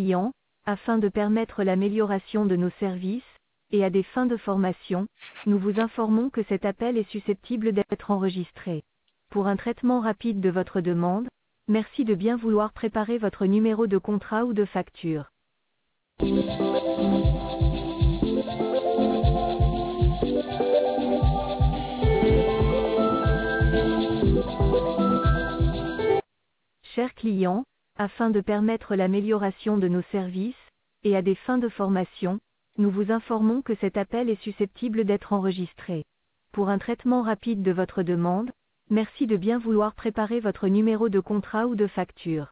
client, afin de permettre l'amélioration de nos services, et à des fins de formation, nous vous informons que cet appel est susceptible d'être enregistré. Pour un traitement rapide de votre demande, merci de bien vouloir préparer votre numéro de contrat ou de facture. Chers clients, afin de permettre l'amélioration de nos services, et à des fins de formation, nous vous informons que cet appel est susceptible d'être enregistré. Pour un traitement rapide de votre demande, merci de bien vouloir préparer votre numéro de contrat ou de facture.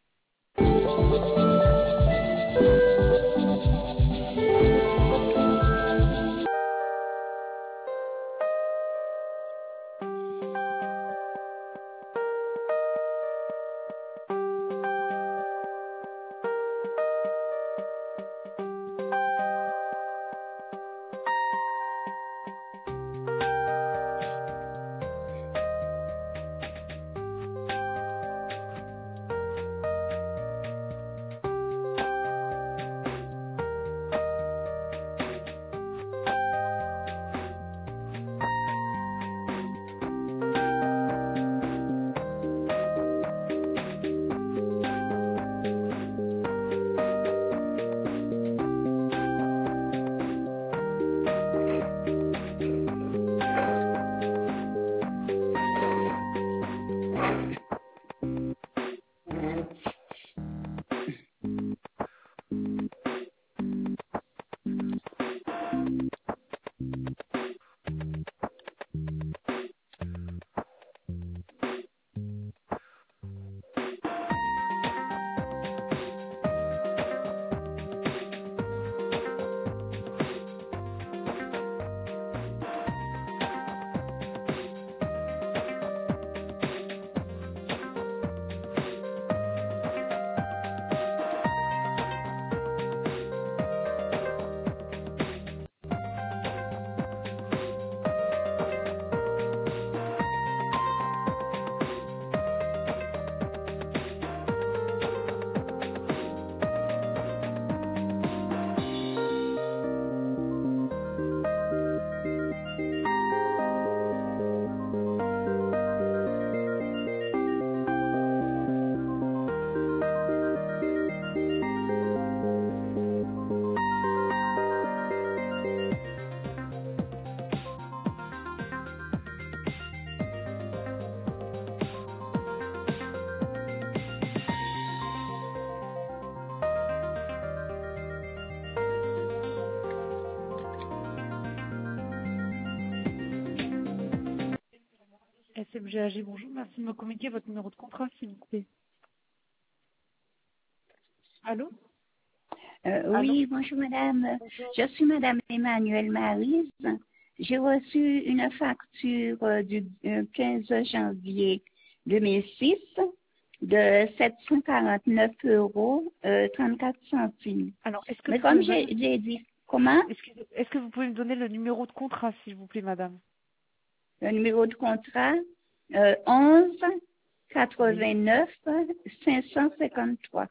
SMGAG, bonjour, merci de me communiquer votre numéro de contrat, s'il vous plaît. Allô? Oui, bonjour madame. Je suis madame Emmanuelle Maryse. J'ai reçu une facture du 15 janvier 2006 de 749 euros 34 centimes. Alors, est-ce que Mais vous comme pouvez j'ai dit, comment? Est-ce que vous pouvez me donner le numéro de contrat, s'il vous plaît, madame? Le numéro de contrat 11 89 553.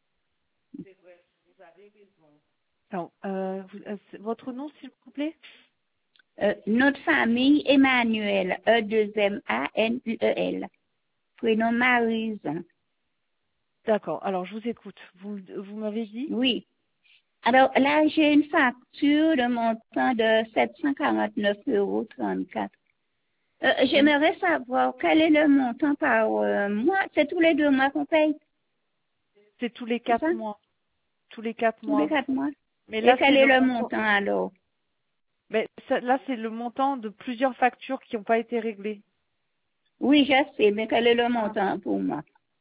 Alors, votre nom, s'il vous plaît? Notre famille, Emmanuel, E2MANUEL. Prénom Maryse. D'accord, alors je vous écoute. Vous m'avez dit? Oui. Alors là, j'ai une facture de montant de 749,34 euros. J'aimerais savoir quel est le montant par mois. C'est tous les 2 mois qu'on paye? C'est tous les 4 mois. Tous les 4 mois. Tous les 4 mois. Mais Et là, quel est le montant alors? Mais là, c'est le montant de plusieurs factures qui n'ont pas été réglées. Oui, je sais, mais quel est le montant pour moi?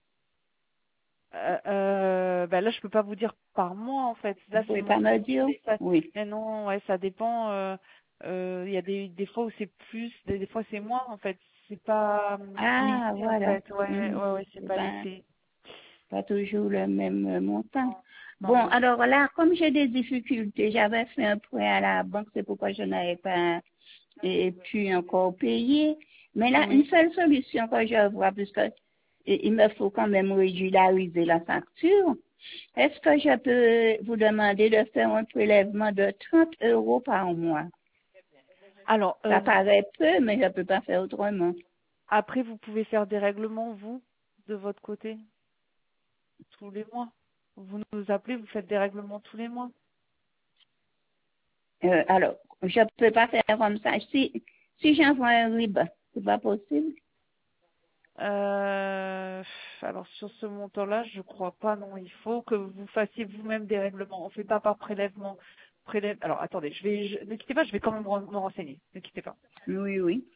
Là, je peux pas vous dire par mois, en fait. Là, vous pouvez pas me dire? Oui. Mais non, ouais, ça dépend. Il y a des fois où c'est plus, des fois c'est moins, en fait. C'est pas Ah, lissé, voilà. en fait. Ouais, c'est pas lissé. Pas toujours le même montant. Non, Bon, non. alors là, comme j'ai des difficultés, j'avais fait un prêt à la banque, c'est pourquoi je n'avais pas pu encore payer. Mais là, une seule solution que je vois, puisque il me faut quand même régulariser la facture, Est-ce que je peux vous demander de faire un prélèvement de 30 euros par mois? Alors, Ça paraît peu, mais je ne peux pas faire autrement. après, vous pouvez faire des règlements, vous, de votre côté, tous les mois. Vous nous appelez, vous faites des règlements tous les mois. Alors, je ne peux pas faire comme ça. Si j'envoie un RIB, c'est pas possible? Alors sur ce montant-là, je crois pas, non. Il faut que vous fassiez vous-même des règlements. On fait pas par prélèvement. Alors attendez, ne quittez pas, je vais quand même me renseigner. Ne quittez pas. Oui, oui.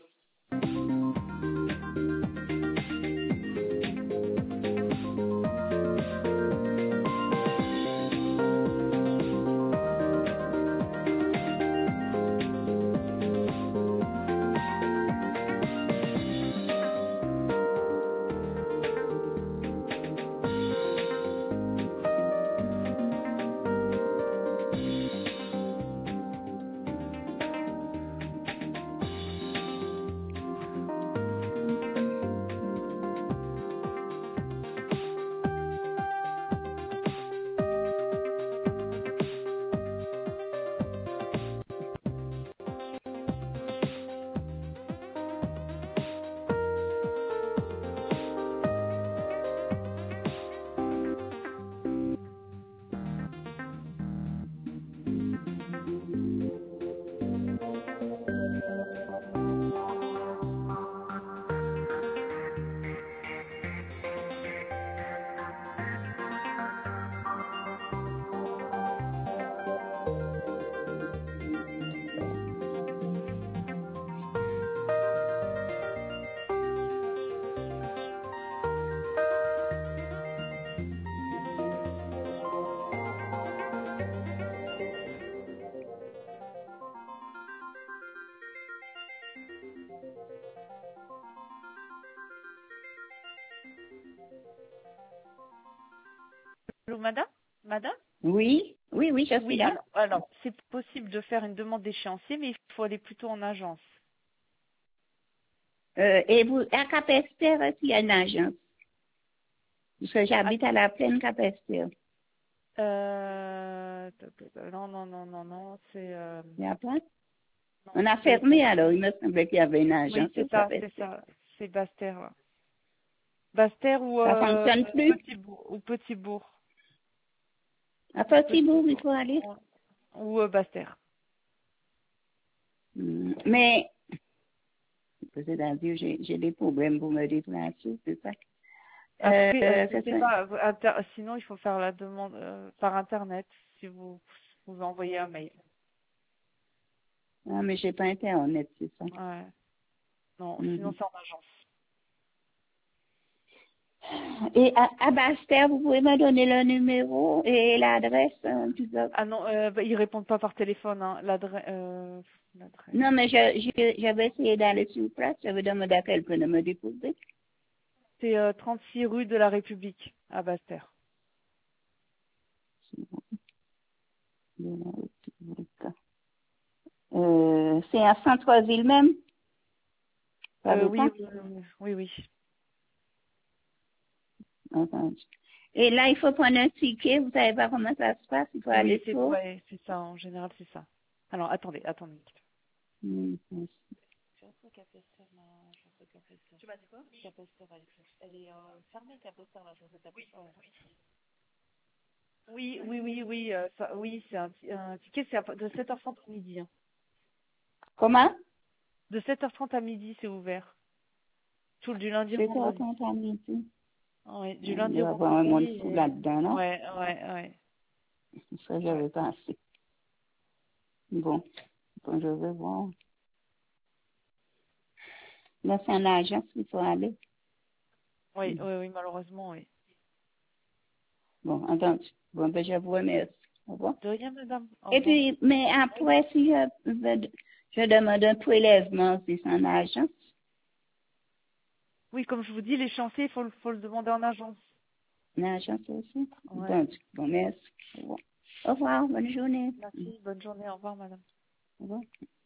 Allô, madame? Madame? Oui, oui, oui, je suis Oui, là. alors c'est possible de faire une demande d'échéancier, mais il faut aller plutôt en agence. Et vous, à Capesterre, il y a une agence. Parce que j'habite à la plaine Capesterre. Non, c'est... Il n'y a pas? non, On a c'est- fermé alors, il me semblait qu'il y avait une agence. Oui, c'est à ça, Capesterre. c'est Bastère. Là. Bastère Ça fonctionne plus? Petit-Bourg. À Petit-Bourg, il faut aller. Ou Bastère. Mais, c'est-à-dire, j'ai des problèmes pour me déplacer, c'est ça? Après, je C'est sais ça. pas, sinon il faut faire la demande par Internet, si vous envoyez un mail. Ah, mais j'ai pas Internet, c'est ça. Ouais. Non, Mhm. sinon c'est en agence. Et à Bastère, vous pouvez me donner le numéro et l'adresse, tout ça? Ah non, ils répondent pas par téléphone, hein. L'adresse. Non, mais j'avais essayé d'aller sur place, j'avais demandé à quelqu'un de me déposer. C'est 36 rue de la République, à Bastère. C'est à Centreville même? Ça veut Oui, pas? oui. Entendu. Et là, il faut prendre un ticket, vous savez pas comment ça se passe, il faut aller Oui, c'est tôt. ouais, c'est ça, en général c'est ça. Alors attendez. Tu m'as dit quoi? Capesterre, elle est fermée, Capesterre, là, je sais pas. Oui. Oui, c'est un ticket, c'est de 7h30 à midi. Hein. Comment? De 7h30 à midi, c'est ouvert. Du lundi au C'est quoi, vendredi. ton midi? Oui, du Il lundi doit au y avoir un monde vendredi. fou là-dedans, non? Ouais. Ça, j'avais pensé. Bon, je vais voir. Là, c'est un agence qu'il faut aller. Oui, malheureusement, oui. Bon, entendu. Bon, ben, je vous remercie. Au revoir. De rien, madame. Au Et revoir. puis, mais après, si je demande un prélèvement, c'est en agence. Oui, comme je vous dis, l'échéancier, faut le demander en agence. Une agence aussi. Ouais. Entendu. Bon, merci. Au revoir. Au revoir. Bonne journée. Merci, bonne journée, au revoir, madame. Au revoir.